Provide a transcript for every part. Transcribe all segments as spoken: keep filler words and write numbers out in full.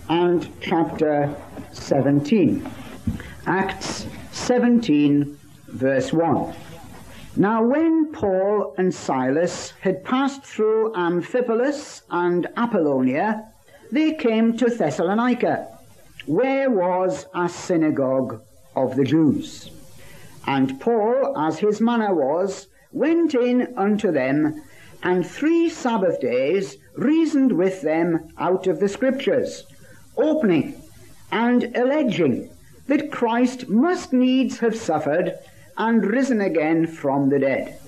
and chapter seventeen. Acts seventeen, verse one. Now when Paul and Silas had passed through Amphipolis and Apollonia, they came to Thessalonica, where was a synagogue of the Jews. And Paul, as his manner was, went in unto them, and three Sabbath days reasoned with them out of the Scriptures, opening and alleging that Christ must needs have suffered and risen again from the dead,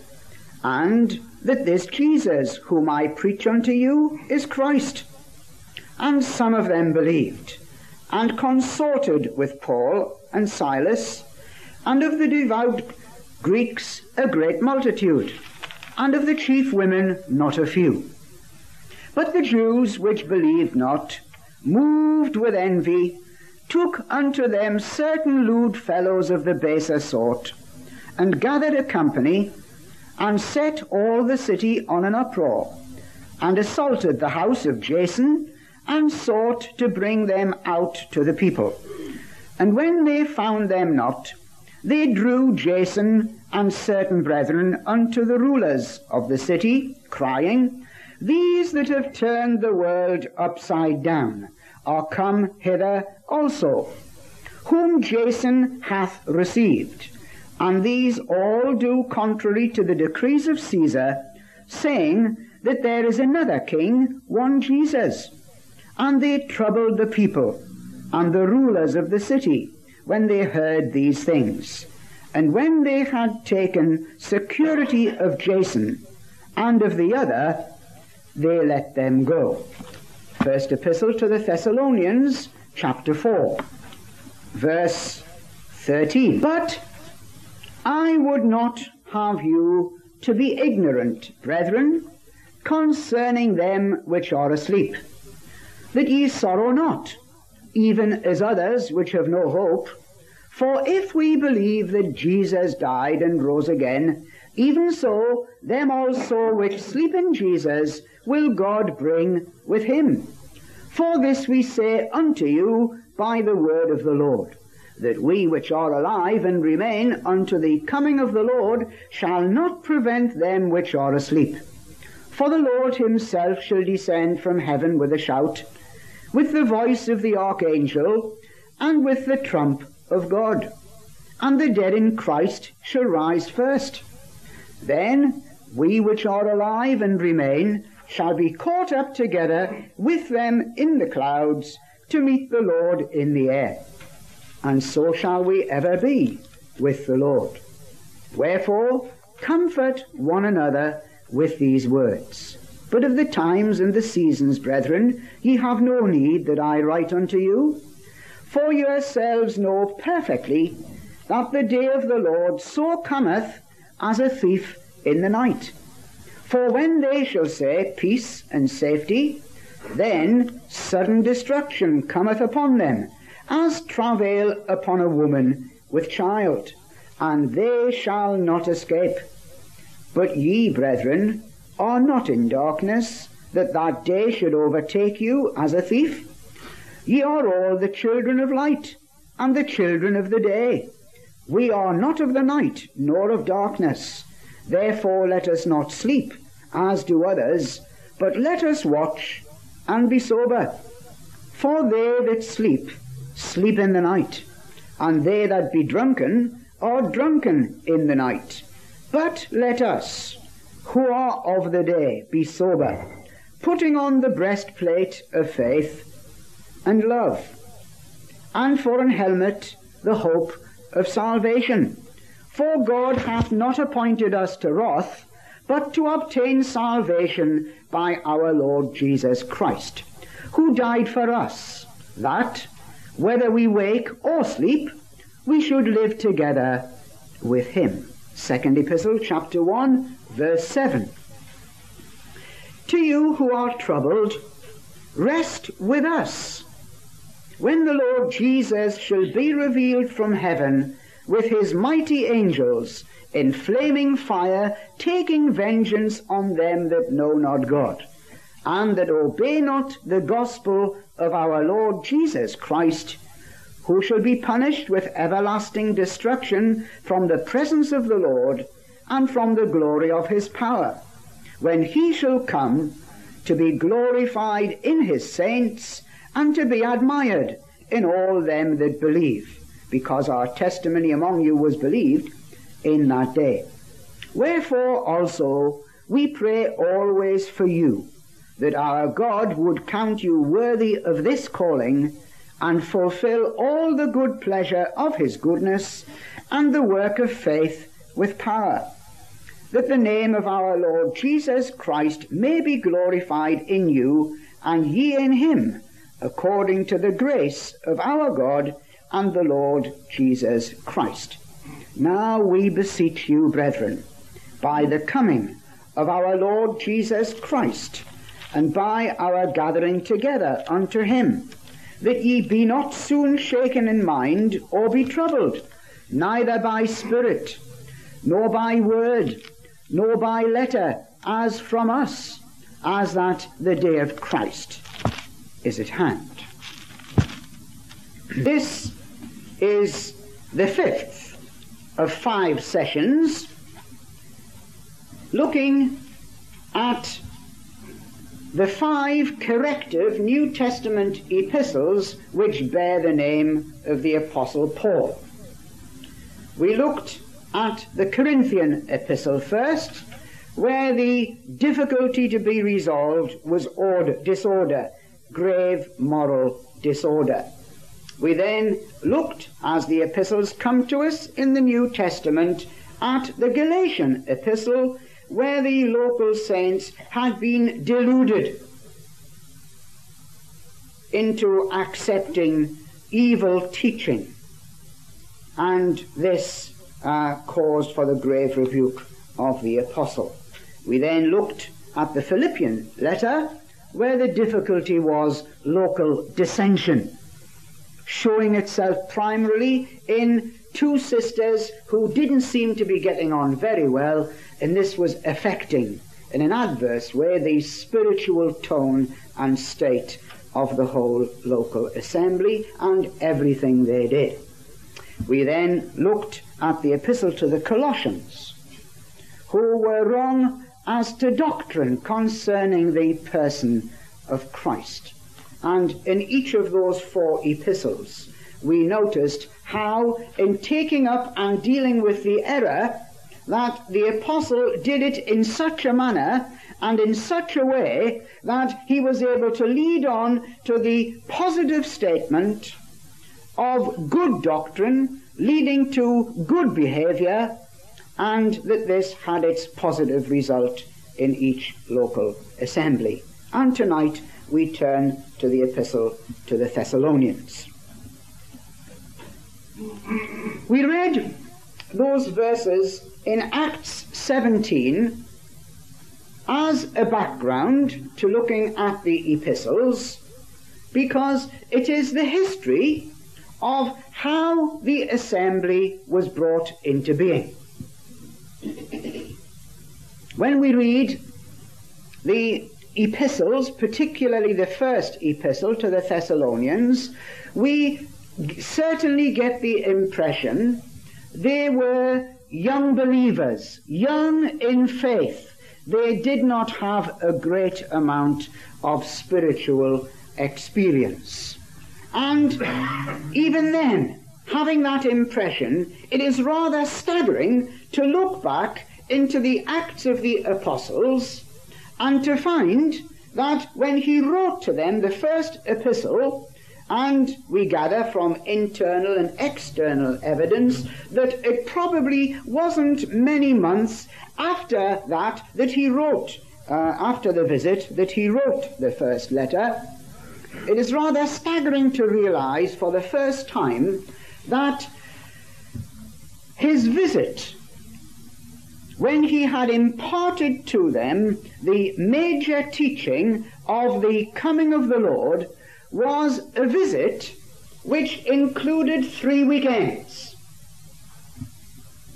and that this Jesus whom I preach unto you is Christ. And some of them believed, and consorted with Paul and Silas, and of the devout Greeks a great multitude, and of the chief women not a few. But the Jews which believed not, moved with envy, took unto them certain lewd fellows of the baser sort, and gathered a company, and set all the city on an uproar, and assaulted the house of Jason, and sought to bring them out to the people. And when they found them not, they drew Jason and certain brethren unto the rulers of the city, crying, These that have turned the world upside down are come hither also, whom Jason hath received. And these all do contrary to the decrees of Caesar, saying that there is another king, one Jesus. And they troubled the people and the rulers of the city when they heard these things. And when they had taken security of Jason and of the other, they let them go. First Epistle to the Thessalonians, chapter four, verse thirteen. But I would not have you to be ignorant, brethren, concerning them which are asleep, that ye sorrow not, even as others which have no hope. For if we believe that Jesus died and rose again, even so them also which sleep in Jesus will God bring with him. For this we say unto you by the word of the Lord, that we which are alive and remain unto the coming of the Lord shall not prevent them which are asleep. For the Lord himself shall descend from heaven with a shout, with the voice of the archangel, and with the trump of God. And the dead in Christ shall rise first. Then we which are alive and remain shall be caught up together with them in the clouds to meet the Lord in the air. And so shall we ever be with the Lord. Wherefore, comfort one another with these words. But of the times and the seasons, brethren, ye have no need that I write unto you. For yourselves know perfectly that the day of the Lord so cometh as a thief in the night. For when they shall say peace and safety, then sudden destruction cometh upon them, as travail upon a woman with child, and they shall not escape. But ye, brethren, are not in darkness, that that day should overtake you as a thief. Ye are all the children of light, and the children of the day. We are not of the night, nor of darkness. Therefore let us not sleep, as do others, but let us watch and be sober. For they that sleep, sleep in the night, and they that be drunken are drunken in the night. But let us, who are of the day, be sober, putting on the breastplate of faith and love, and for an helmet the hope of salvation. For God hath not appointed us to wrath, but to obtain salvation by our Lord Jesus Christ, who died for us, that, whether we wake or sleep, we should live together with him. Second Epistle, chapter one, verse seven. To you who are troubled, rest with us, when the Lord Jesus shall be revealed from heaven with his mighty angels in flaming fire, taking vengeance on them that know not God, and that obey not the gospel of our Lord Jesus Christ, who shall be punished with everlasting destruction from the presence of the Lord and from the glory of his power, when he shall come to be glorified in his saints and to be admired in all them that believe, because our testimony among you was believed in that day. Wherefore also we pray always for you, that our God would count you worthy of this calling, and fulfill all the good pleasure of his goodness, and the work of faith with power, that the name of our Lord Jesus Christ may be glorified in you, and ye in him, according to the grace of our God and the Lord Jesus Christ. Now we beseech you, brethren, by the coming of our Lord Jesus Christ, and by our gathering together unto him, that ye be not soon shaken in mind, or be troubled, neither by spirit, nor by word, nor by letter, as from us, as that the day of Christ is at hand. This is the fifth of five sessions looking at the five corrective New Testament epistles which bear the name of the Apostle Paul. We looked at the Corinthian epistle first, where the difficulty to be resolved was order, disorder, grave moral disorder. We then looked, as the epistles come to us in the New Testament, at the Galatian epistle, where the local saints had been deluded into accepting evil teaching, and this uh, caused for the grave rebuke of the apostle. We then looked at the Philippian letter, where the difficulty was local dissension, showing itself primarily in two sisters who didn't seem to be getting on very well, and this was affecting in an adverse way the spiritual tone and state of the whole local assembly and everything they did. We then looked at the epistle to the Colossians, who were wrong as to doctrine concerning the person of Christ. And in each of those four epistles, we noticed how, in taking up and dealing with the error, that the apostle did it in such a manner and in such a way that he was able to lead on to the positive statement of good doctrine leading to good behavior, and that this had its positive result in each local assembly. And tonight we turn to the epistle to the Thessalonians. We read those verses in Acts seventeen as a background to looking at the epistles, because it is the history of how the assembly was brought into being. When we read the epistles, particularly the first epistle to the Thessalonians, we certainly get the impression they were young believers, young in faith. They did not have a great amount of spiritual experience. And even then, having that impression, it is rather staggering to look back into the Acts of the Apostles and to find that when he wrote to them the first epistle, and we gather from internal and external evidence that it probably wasn't many months after that that he wrote, uh, after the visit, that he wrote the first letter. It is rather staggering to realize for the first time that his visit, when he had imparted to them the major teaching of the coming of the Lord, was a visit which included three weekends.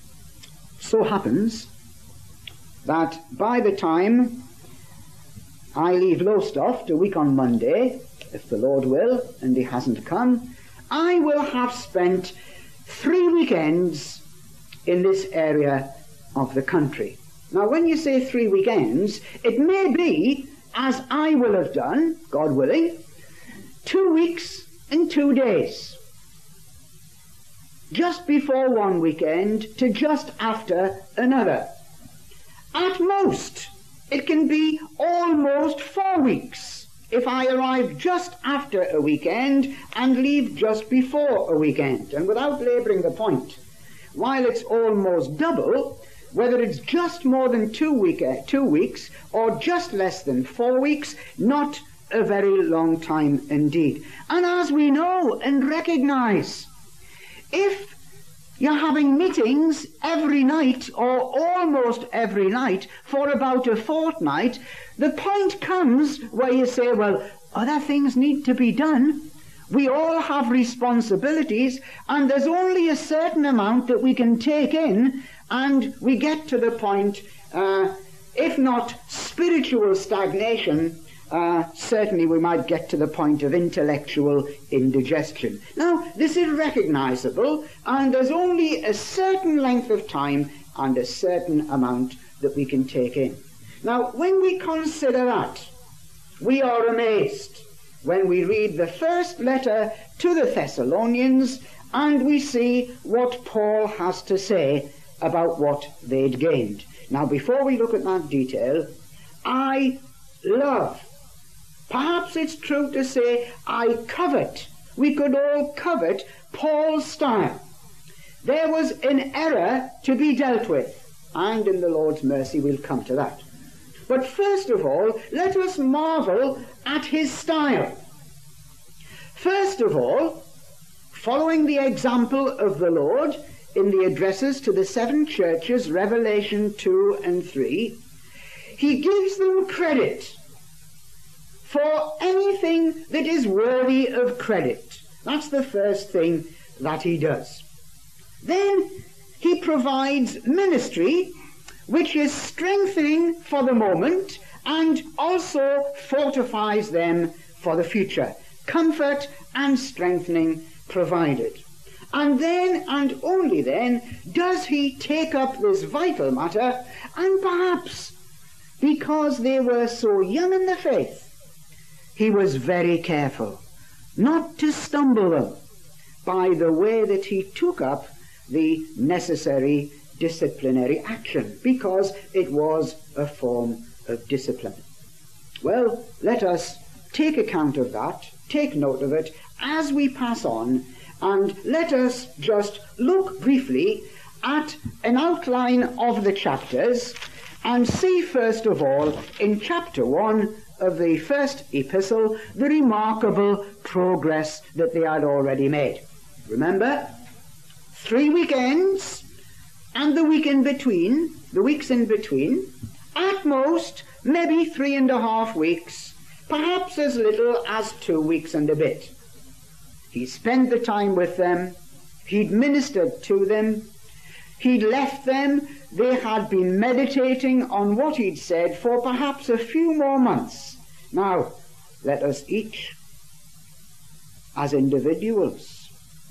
So happens that by the time I leave Lowestoft a week on Monday, if the Lord will, and he hasn't come, I will have spent three weekends in this area of the country. Now, when you say three weekends, it may be, as I will have done, God willing, two weeks and two days. Just before one weekend to just after another. At most, it can be almost four weeks if I arrive just after a weekend and leave just before a weekend. And without labouring the point, while it's almost double, whether it's just more than two, week, uh, two weeks or just less than four weeks, not a very long time indeed. And as we know and recognise, if you're having meetings every night or almost every night for about a fortnight, the point comes where you say, well, other things need to be done. We all have responsibilities, and there's only a certain amount that we can take in, and we get to the point, uh, if not spiritual stagnation, uh, certainly we might get to the point of intellectual indigestion. Now, this is recognizable, and there's only a certain length of time and a certain amount that we can take in. Now, when we consider that, we are amazed when we read the first letter to the Thessalonians and we see what Paul has to say about what they'd gained. Now, before we look at that detail, I love, perhaps it's true to say I covet, we could all covet Paul's style. There was an error to be dealt with, and in the Lord's mercy we'll come to that. But first of all, let us marvel at his style. First of all, following the example of the Lord in the addresses to the seven churches, Revelation two and three, he gives them credit for anything that is worthy of credit. That's the first thing that he does. Then he provides ministry which is strengthening for the moment and also fortifies them for the future. Comfort and strengthening provided. And then, and only then, does he take up this vital matter, and perhaps because they were so young in the faith, he was very careful not to stumble them by the way that he took up the necessary disciplinary action, because it was a form of discipline. Well, let us take account of that, take note of it as we pass on, and let us just look briefly at an outline of the chapters and see first of all in chapter one of the first epistle the remarkable progress that they had already made. Remember, three weekends and the week in between, the weeks in between, at most maybe three and a half weeks, perhaps as little as two weeks and a bit. He spent the time with them, he'd ministered to them, he'd left them, they had been meditating on what he'd said for perhaps a few more months. Now, let us each, as individuals,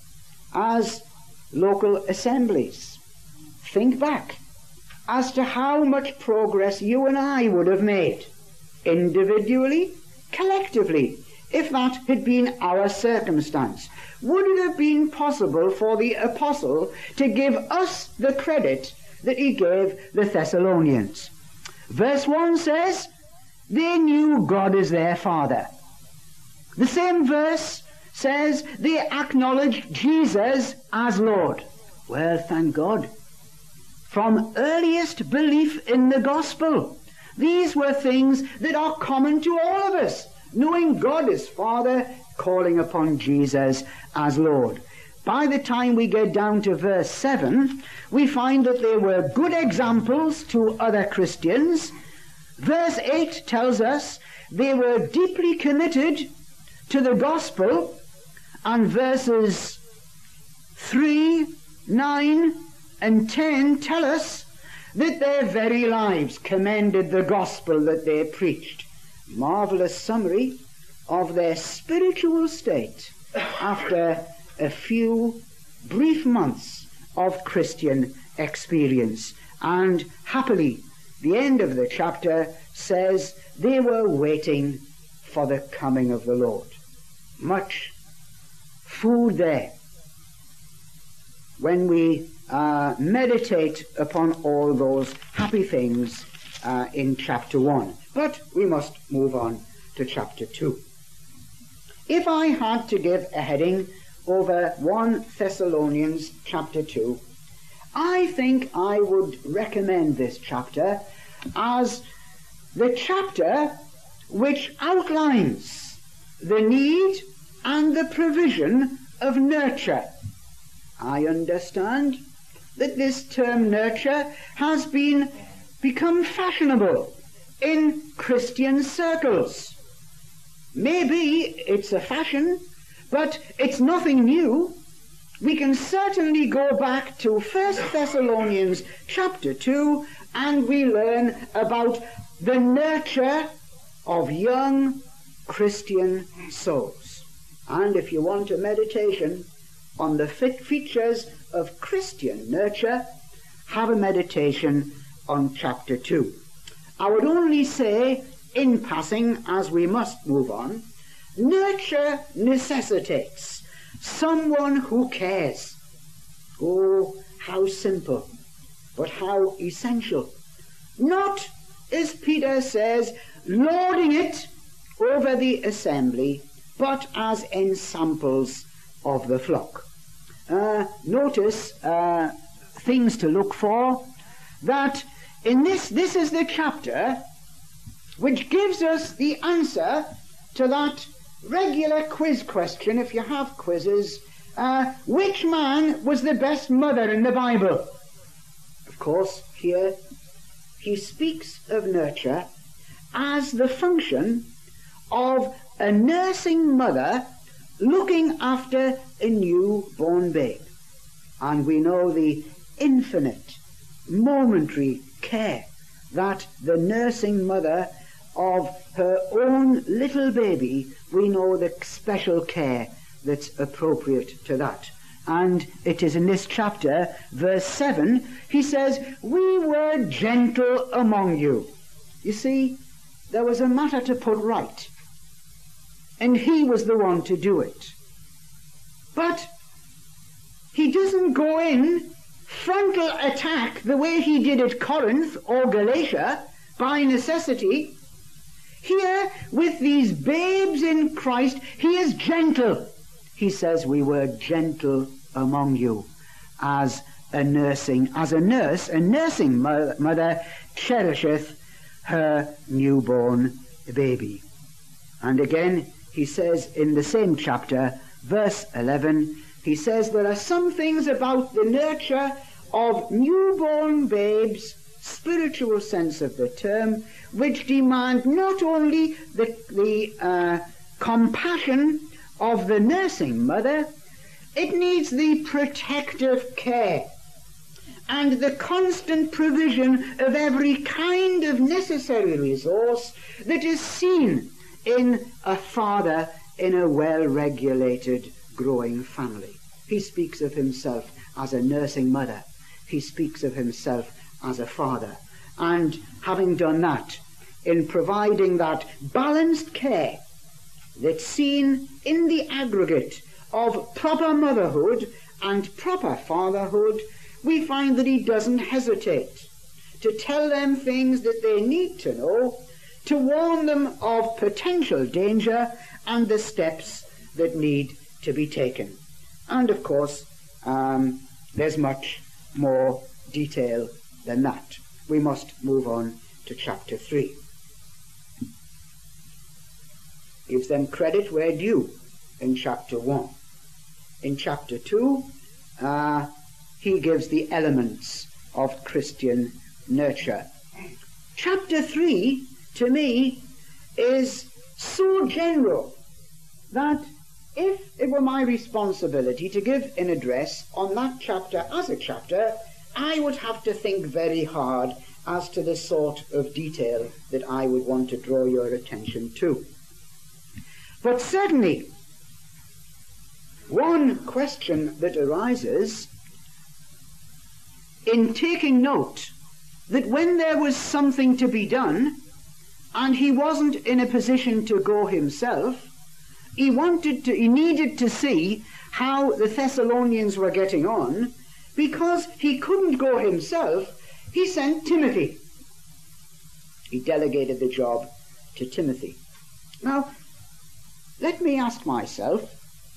as local assemblies, think back as to how much progress you and I would have made, individually, collectively, if that had been our circumstance. Would it have been possible for the apostle to give us the credit that he gave the Thessalonians? Verse one says, they knew God as their Father. The same verse says they acknowledged Jesus as Lord. Well, thank God. From earliest belief in the gospel, these were things that are common to all of us, knowing God as Father, calling upon Jesus as Lord. By the time we get down to verse seven, we find that they were good examples to other Christians. Verse eight tells us they were deeply committed to the gospel, and verses three, nine, and ten tell us that their very lives commended the gospel that they preached. marvelous summary of their spiritual state after a few brief months of Christian experience. And happily, the end of the chapter says they were waiting for the coming of the Lord. Much food there when we uh, meditate upon all those happy things uh, in chapter one. But we must move on to chapter two. If I had to give a heading over First Thessalonians chapter two, I think I would recommend this chapter as the chapter which outlines the need and the provision of nurture. I understand that this term nurture has been become fashionable in Christian circles. Maybe it's a fashion, but it's nothing new. We can certainly go back to First Thessalonians chapter two and we learn about the nurture of young Christian souls. And if you want a meditation on the features of Christian nurture, have a meditation on chapter two. I would only say, in passing, as we must move on, nurture necessitates someone who cares. Oh, how simple, but how essential. Not, as Peter says, lording it over the assembly, but as ensamples of the flock. Uh, notice uh, things to look for, that in this, this is the chapter which gives us the answer to that regular quiz question, if you have quizzes, uh, which man was the best mother in the Bible? Of course, here he speaks of nurture as the function of a nursing mother looking after a newborn babe. And we know the infinite, momentary care that the nursing mother of her own little baby, we know the special care that's appropriate to that. And it is in this chapter, verse seven, he says, we were gentle among you. You see, there was a matter to put right, and he was the one to do it. But he doesn't go in frontal attack the way he did at Corinth or Galatia by necessity. Here, with these babes in Christ, he is gentle. He says, we were gentle among you, as a nursing, as a nurse, a nursing mother, mother cherisheth her newborn baby. And again, he says in the same chapter, verse eleven, he says there are some things about the nurture of newborn babes, spiritual sense of the term, which demand not only the, the uh, compassion of the nursing mother, it needs the protective care and the constant provision of every kind of necessary resource that is seen in a father in a well-regulated, growing family. He speaks of himself as a nursing mother. He speaks of himself as a father. And having done that, in providing that balanced care that's seen in the aggregate of proper motherhood and proper fatherhood, we find that he doesn't hesitate to tell them things that they need to know, to warn them of potential danger and the steps that need to be taken. And of course, um, there's much more detail than that. We must move on to chapter three. Gives them credit where due in chapter one. In chapter two, uh, he gives the elements of Christian nurture. Chapter three, to me, is so general that if it were my responsibility to give an address on that chapter as a chapter, I would have to think very hard as to the sort of detail that I would want to draw your attention to. But certainly, one question that arises in taking note that when there was something to be done, and he wasn't in a position to go himself, he wanted to, he needed to see how the Thessalonians were getting on. Because he couldn't go himself, he sent Timothy. He delegated the job to Timothy. Now, let me ask myself,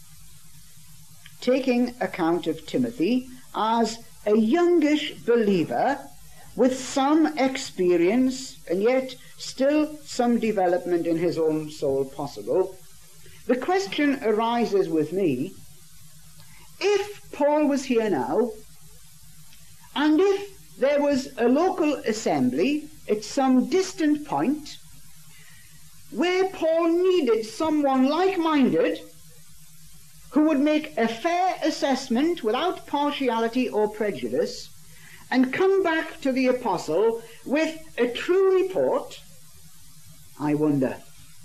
taking account of Timothy as a youngish believer with some experience and yet still some development in his own soul possible, the question arises with me, if Paul was here now, and if there was a local assembly at some distant point where Paul needed someone like-minded who would make a fair assessment without partiality or prejudice and come back to the apostle with a true report, I wonder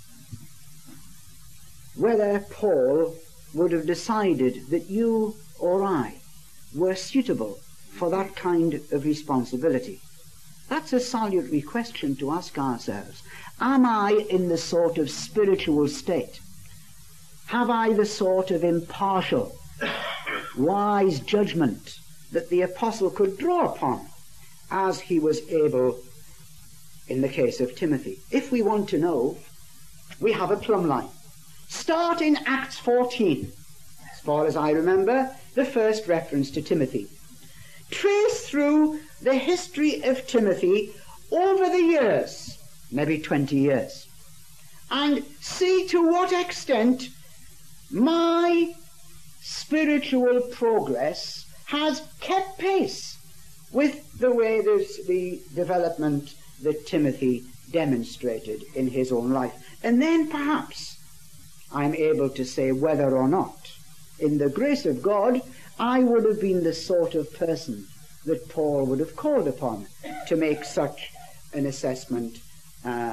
whether Paul would have decided that you or I were suitable for that kind of responsibility. That's a salutary question to ask ourselves. Am I in the sort of spiritual state? Have I the sort of impartial, wise judgment that the apostle could draw upon as he was able in the case of Timothy? If we want to know, we have a plumb line. Start in Acts fourteen, as far as I remember, the first reference to Timothy. Trace through the history of Timothy over the years, maybe twenty years, and see to what extent my spiritual progress has kept pace with the way there's the development that Timothy demonstrated in his own life. And then perhaps I'm able to say whether or not, in the grace of God, I would have been the sort of person that Paul would have called upon to make such an assessment uh,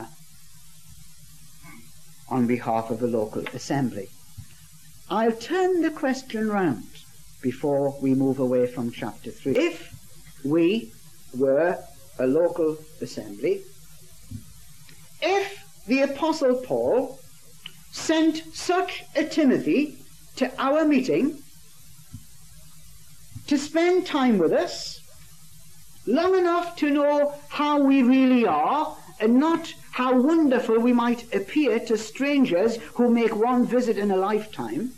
on behalf of the local assembly. I'll turn the question round before we move away from chapter three. If we were a local assembly, if the Apostle Paul sent such a Timothy to our meeting to spend time with us, long enough to know how we really are, and not how wonderful we might appear to strangers who make one visit in a lifetime,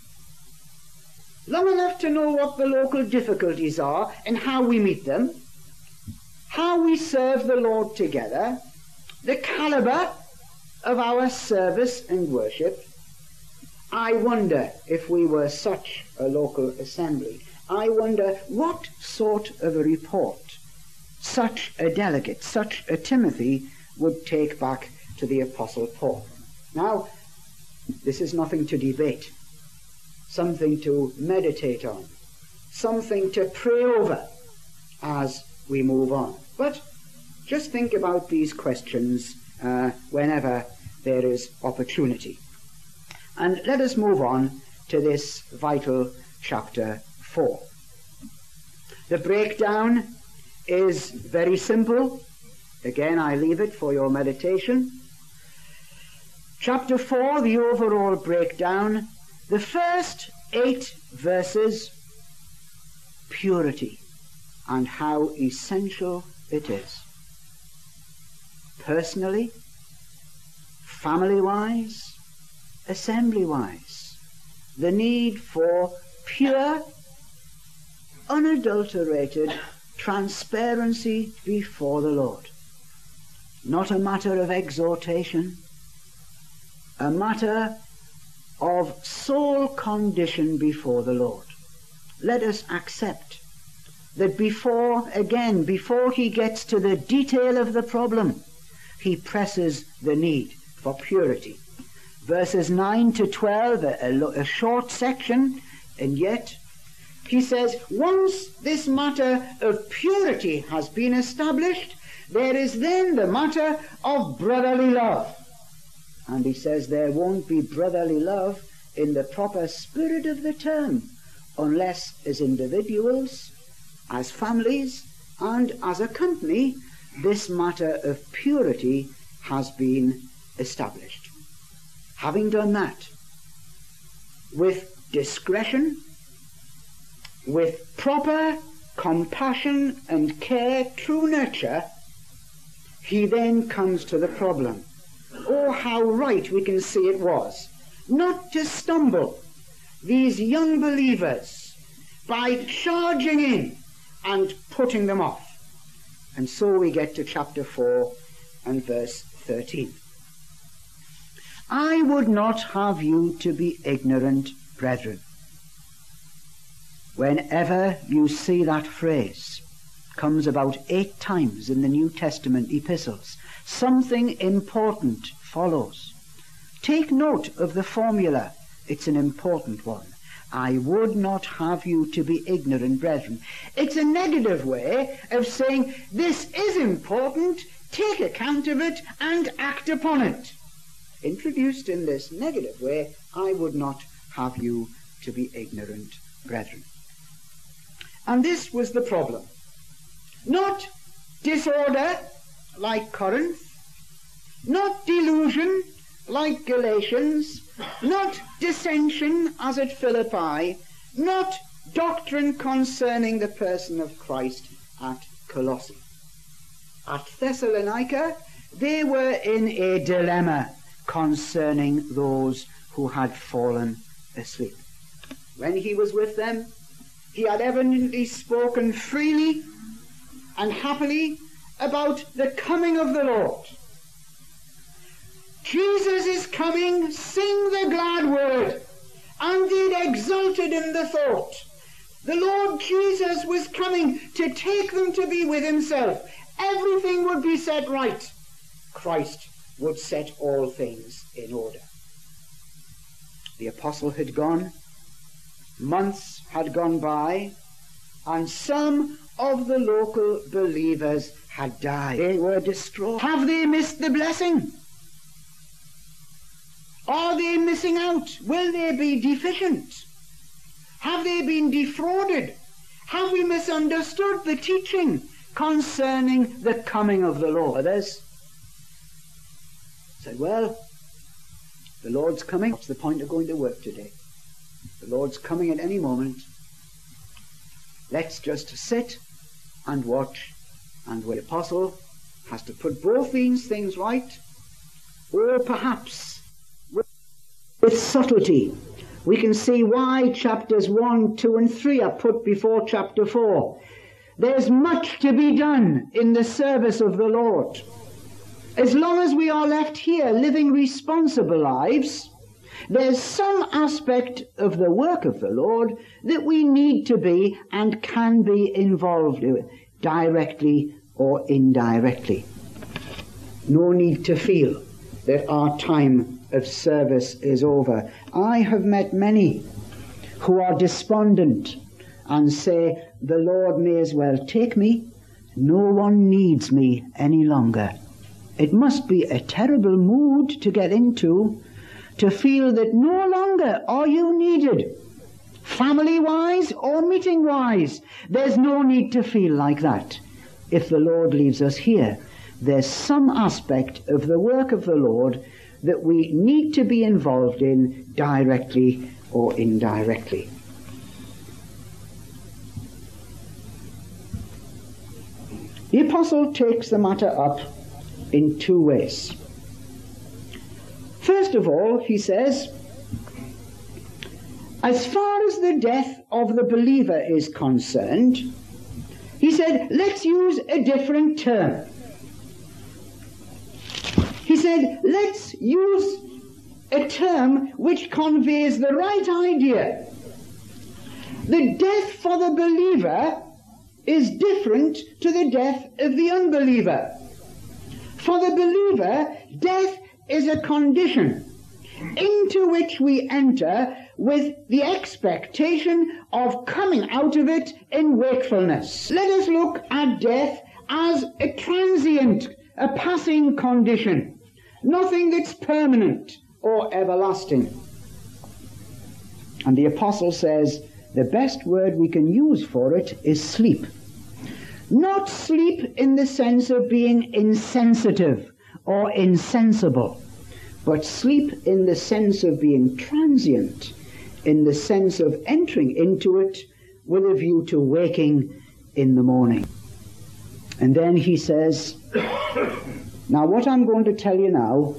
long enough to know what the local difficulties are and how we meet them, how we serve the Lord together, the caliber of our service and worship. I wonder if we were such a local assembly, I wonder what sort of a report such a delegate, such a Timothy, would take back to the Apostle Paul. Now, this is nothing to debate, something to meditate on, something to pray over as we move on. But just think about these questions uh, whenever there is opportunity. And let us move on to this vital chapter four. The breakdown is very simple. Again, I leave it for your meditation. Chapter four, the overall breakdown. The first eight verses, purity and how essential it is. Personally, family-wise, assembly-wise, the need for pure, unadulterated transparency before the Lord. Not a matter of exhortation, a matter of soul condition before the Lord. Let us accept that before, again, before he gets to the detail of the problem, he presses the need for purity. Verses nine to twelve, a, a, a short section, and yet he says, once this matter of purity has been established, There is then the matter of brotherly love. And he says there won't be brotherly love in the proper spirit of the term unless as individuals, as families, and as a company, this matter of purity has been established. Having done that, with discretion, with proper compassion and care, true nurture, he then comes to the problem. Oh, how right we can see it was not to stumble these young believers by charging in and putting them off. And so we get to chapter four and verse thirteen. I would not have you to be ignorant, brethren. Whenever you see that phrase, comes about eight times in the New Testament epistles, something important follows. Take note of the formula. It's an important one. I would not have you to be ignorant, brethren. It's a negative way of saying this is important, take account of it, and act upon it. Introduced in this negative way, I would not have you to be ignorant, brethren. And this was the problem. Not disorder, like Corinth, not delusion, like Galatians, not dissension, as at Philippi, not doctrine concerning the person of Christ at Colossae. At Thessalonica, they were in a dilemma concerning those who had fallen asleep. When he was with them, he had evidently spoken freely and happily about the coming of the Lord. Jesus is coming, sing the glad word. And they exulted in the thought. The Lord Jesus was coming to take them to be with himself. Everything would be set right. Christ would set all things in order. The apostle had gone. Months had gone by, and some of the local believers had died. They were distraught. Have they missed the blessing? Are they missing out? Will they be deficient? Have they been defrauded? Have we misunderstood the teaching concerning the coming of the Lord? Others said, well, the Lord's coming. What's the point of going to work today? The Lord's coming at any moment. Let's just sit and watch. And the apostle has to put both these things right, or perhaps with subtlety. We can see why chapters one, two, and three are put before chapter four. There's much to be done in the service of the Lord. As long as we are left here living responsible lives, there's some aspect of the work of the Lord that we need to be and can be involved in, directly or indirectly. No need to feel that our time of service is over. I have met many who are despondent and say, the Lord may as well take me. No one needs me any longer. It must be a terrible mood to get into, to feel that no longer are you needed, family-wise or meeting-wise. There's no need to feel like that. If the Lord leaves us here, there's some aspect of the work of the Lord that we need to be involved in directly or indirectly. The apostle takes the matter up in two ways. First of all, he says, as far as the death of the believer is concerned, he said, let's use a different term. He said, let's use a term which conveys the right idea. The death for the believer is different to the death of the unbeliever. For the believer, death is a condition into which we enter with the expectation of coming out of it in wakefulness. Let us look at death as a transient, a passing condition, nothing that's permanent or everlasting. And the apostle says the best word we can use for it is sleep. Not sleep in the sense of being insensitive or insensible, but sleep in the sense of being transient, in the sense of entering into it with a view to waking in the morning. And then he says, now what I'm going to tell you now,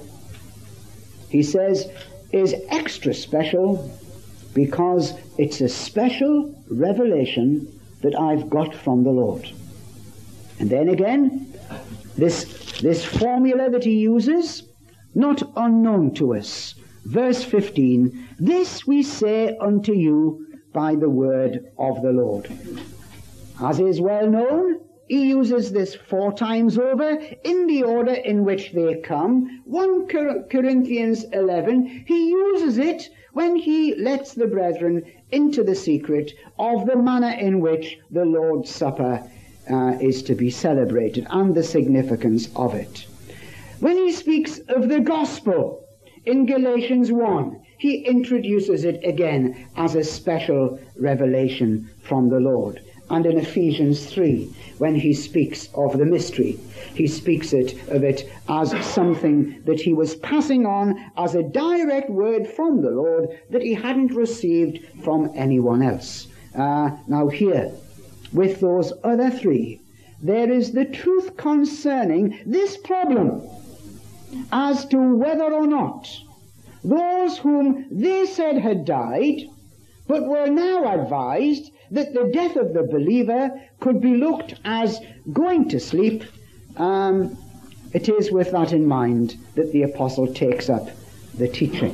he says, is extra special because it's a special revelation that I've got from the Lord. And then again, this, this formula that he uses, not unknown to us. Verse fifteen, this we say unto you by the word of the Lord. As is well known, he uses this four times over in the order in which they come. First Corinthians eleven, he uses it when he lets the brethren into the secret of the manner in which the Lord's Supper uh, is to be celebrated and the significance of it. When he speaks of the gospel in Galatians one, he introduces it again as a special revelation from the Lord. And in Ephesians three, when he speaks of the mystery, he speaks it of it as something that he was passing on as a direct word from the Lord that he hadn't received from anyone else. Uh, now here, with those other three, there is the truth concerning this problem as to whether or not those whom they said had died, but were now advised that the death of the believer could be looked as going to sleep, um, it is with that in mind that the apostle takes up the teaching.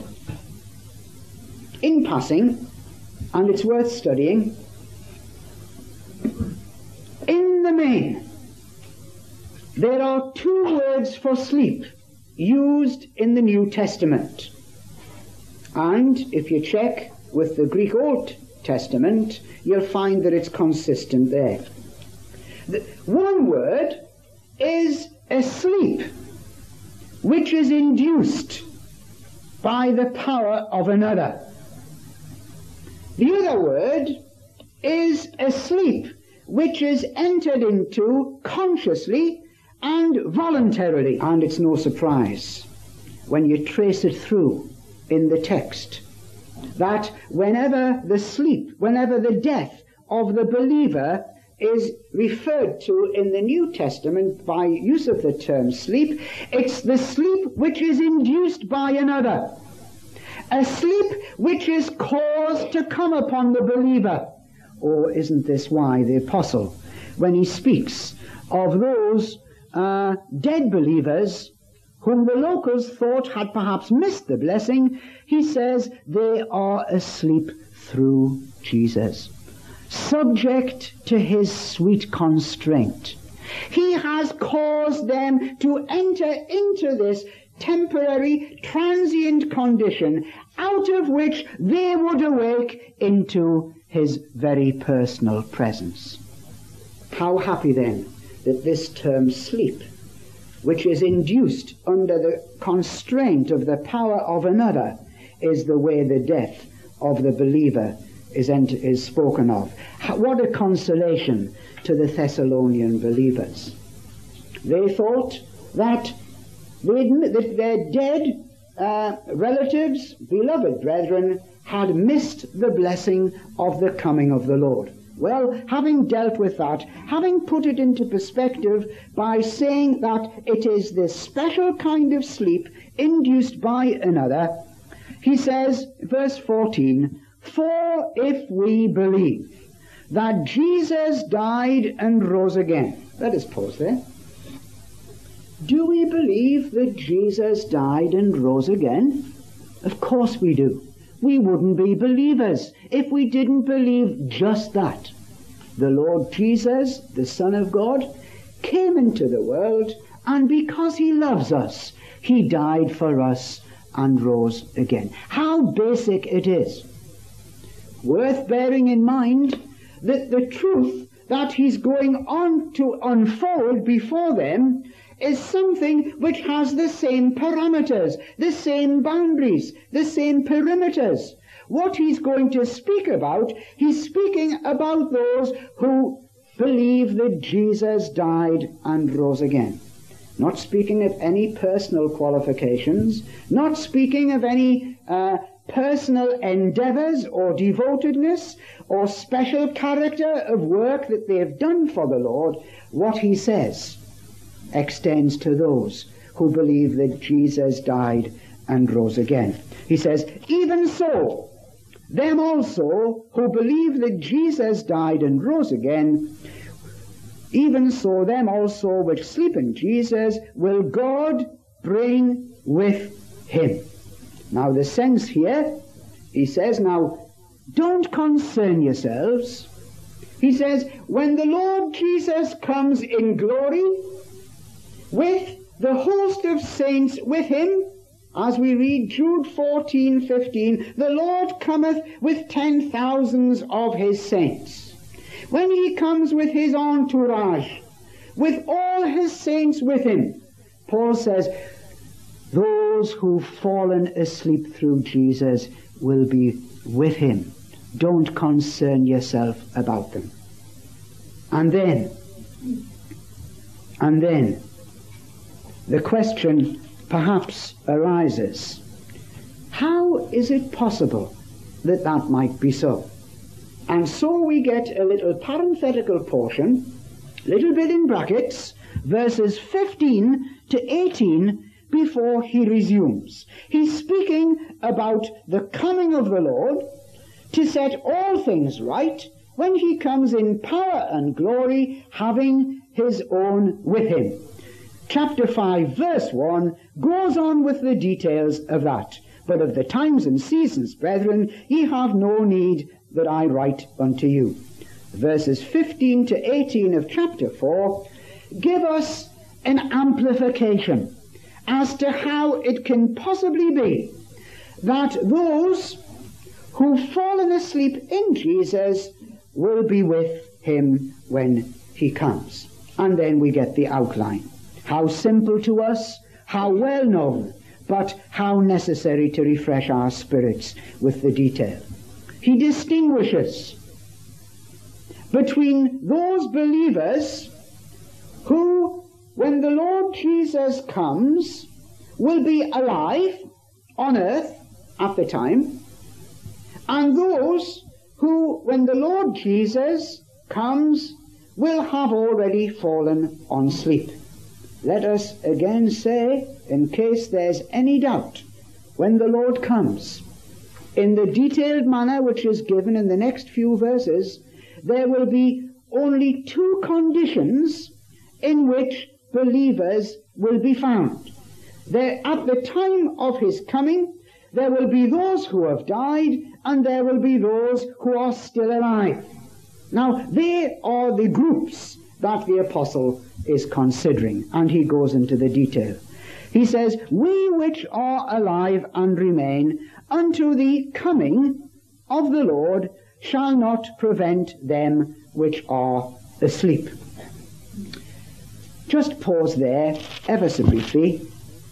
In passing, and it's worth studying, in the main, there are two words for sleep used in the New Testament. And if you check with the Greek Old Testament, you'll find that it's consistent there. The one word is asleep, which is induced by the power of another. The other word is asleep, which is entered into consciously and voluntarily. And it's no surprise when you trace it through in the text that whenever the sleep, whenever the death of the believer is referred to in the New Testament by use of the term sleep, it's the sleep which is induced by another. A sleep which is caused to come upon the believer. Or isn't this why the apostle, when he speaks of those uh, dead believers whom the locals thought had perhaps missed the blessing, he says they are asleep through Jesus, subject to his sweet constraint. He has caused them to enter into this temporary, transient condition out of which they would awake into his very personal presence. How happy then that this term sleep, which is induced under the constraint of the power of another, is the way the death of the believer is, ent- is spoken of. How, what a consolation to the Thessalonian believers. They thought that, that their dead uh, relatives, beloved brethren, had missed the blessing of the coming of the Lord. Well, having dealt with that, having put it into perspective by saying that it is this special kind of sleep induced by another, he says, verse fourteen, for if we believe that Jesus died and rose again. Let us pause there. Do we believe that Jesus died and rose again? Of course we do. We wouldn't be believers if we didn't believe just that. The Lord Jesus, the Son of God, came into the world, and because he loves us, he died for us and rose again. How basic it is. Worth bearing in mind that the truth that he's going on to unfold before them is something which has the same parameters, the same boundaries, the same perimeters. What he's going to speak about, he's speaking about those who believe that Jesus died and rose again. Not speaking of any personal qualifications, not speaking of any uh, personal endeavors or devotedness or special character of work that they have done for the Lord. What he says extends to those who believe that Jesus died and rose again. He says, even so, them also who believe that Jesus died and rose again, even so them also which sleep in Jesus will God bring with him. Now the sense here, he says, now don't concern yourselves. He says, when the Lord Jesus comes in glory, with the host of saints with him, as we read Jude fourteen fifteen, the Lord cometh with ten thousands of his saints. When he comes with his entourage, with all his saints with him, Paul says, those who've fallen asleep through Jesus will be with him. Don't concern yourself about them. And then, and then, the question perhaps arises, how is it possible that that might be so? And so we get a little parenthetical portion, little bit in brackets, verses fifteen to eighteen, before he resumes. He's speaking about the coming of the Lord to set all things right when he comes in power and glory, having his own with him. Chapter five, verse one, goes on with the details of that. But of the times and seasons, brethren, ye have no need that I write unto you. Verses fifteen to eighteen of chapter four give us an amplification as to how it can possibly be that those who've fallen asleep in Jesus will be with him when he comes. And then we get the outline. How simple to us, how well known, but how necessary to refresh our spirits with the detail. He distinguishes between those believers who, when the Lord Jesus comes, will be alive on earth at the time, and those who, when the Lord Jesus comes, will have already fallen on sleep. Let us again say, in case there's any doubt, when the Lord comes, in the detailed manner which is given in the next few verses, there will be only two conditions in which believers will be found. There, at the time of his coming, there will be those who have died, and there will be those who are still alive. Now, they are the groups that the apostle is considering, and he goes into the detail. He says, we which are alive and remain unto the coming of the Lord shall not prevent them which are asleep. Just pause there ever so briefly.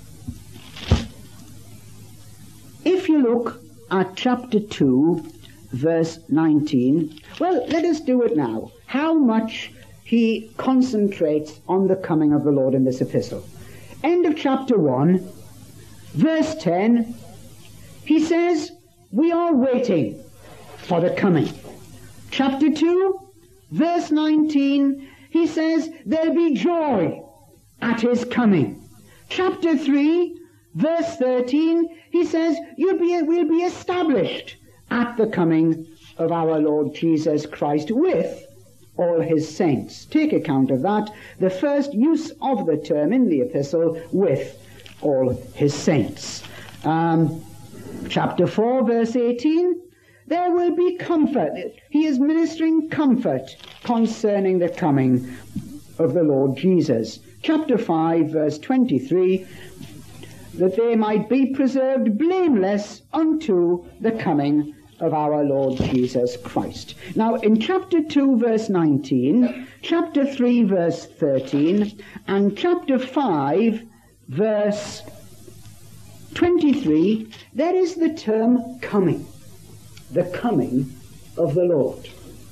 If you look at chapter two, verse nineteen, well, let us do it now. How much he concentrates on the coming of the Lord in this epistle. End of chapter one, verse ten, he says, we are waiting for the coming. Chapter two, verse nineteen, he says, there'll be joy at his coming. Chapter three, verse thirteen, he says, you'll be, we'll be established at the coming of our Lord Jesus Christ with all his saints. Take account of that. The first use of the term in the epistle, with all his saints. Um, chapter four, verse eighteen, there will be comfort. He is ministering comfort concerning the coming of the Lord Jesus. Chapter five, verse twenty-three, that they might be preserved blameless unto the coming of our Lord Jesus Christ. Now, in chapter two, verse nineteen, chapter three, verse thirteen, and chapter five, verse twenty-three, there is the term coming, the coming of the Lord.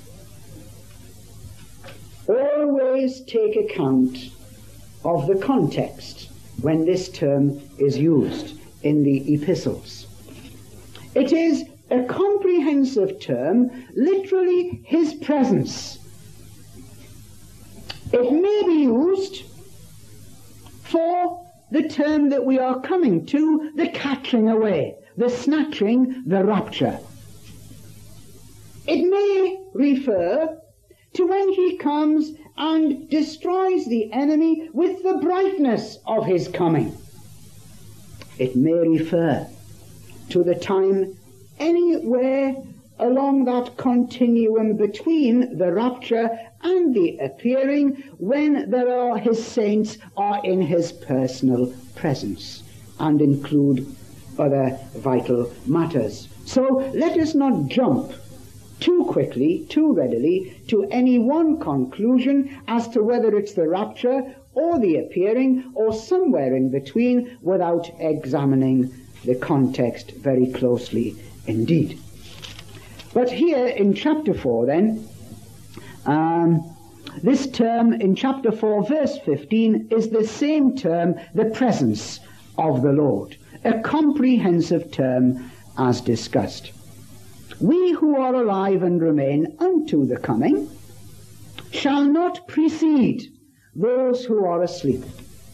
Always take account of the context when this term is used in the epistles. It is a comprehensive term, literally his presence. It may be used for the term that we are coming to, the catching away, the snatching, the rapture. It may refer to when he comes and destroys the enemy with the brightness of his coming. It may refer to the time anywhere along that continuum between the rapture and the appearing, when there are his saints are in his personal presence, and include other vital matters. So let us not jump too quickly, too readily, to any one conclusion as to whether it's the rapture or the appearing or somewhere in between, without examining the context very closely indeed. But here in chapter four then, um, this term in chapter four verse fifteen is the same term, the presence of the Lord, a comprehensive term as discussed. We who are alive and remain unto the coming shall not precede those who are asleep.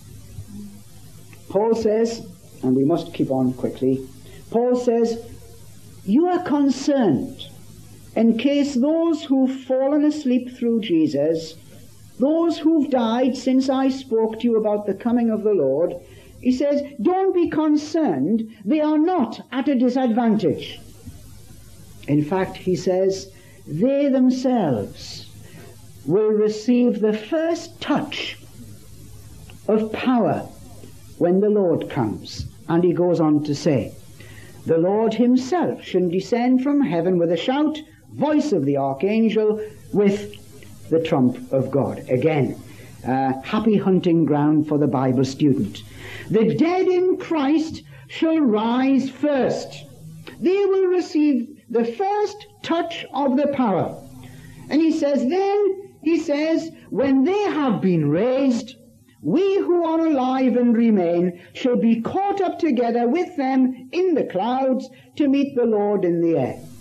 Paul says, and we must keep on quickly, Paul says, you are concerned in case those who've fallen asleep through Jesus, those who've died since I spoke to you about the coming of the Lord, he says, don't be concerned, they are not at a disadvantage. In fact, he says, they themselves will receive the first touch of power when the Lord comes. And he goes on to say, the Lord himself shall descend from heaven with a shout, voice of the archangel, with the trump of God. Again, uh, happy hunting ground for the Bible student. The dead in Christ shall rise first. They will receive the first touch of the power. And he says, then, he says, when they have been raised, we who are alive and remain shall be caught up together with them in the clouds to meet the Lord in the air.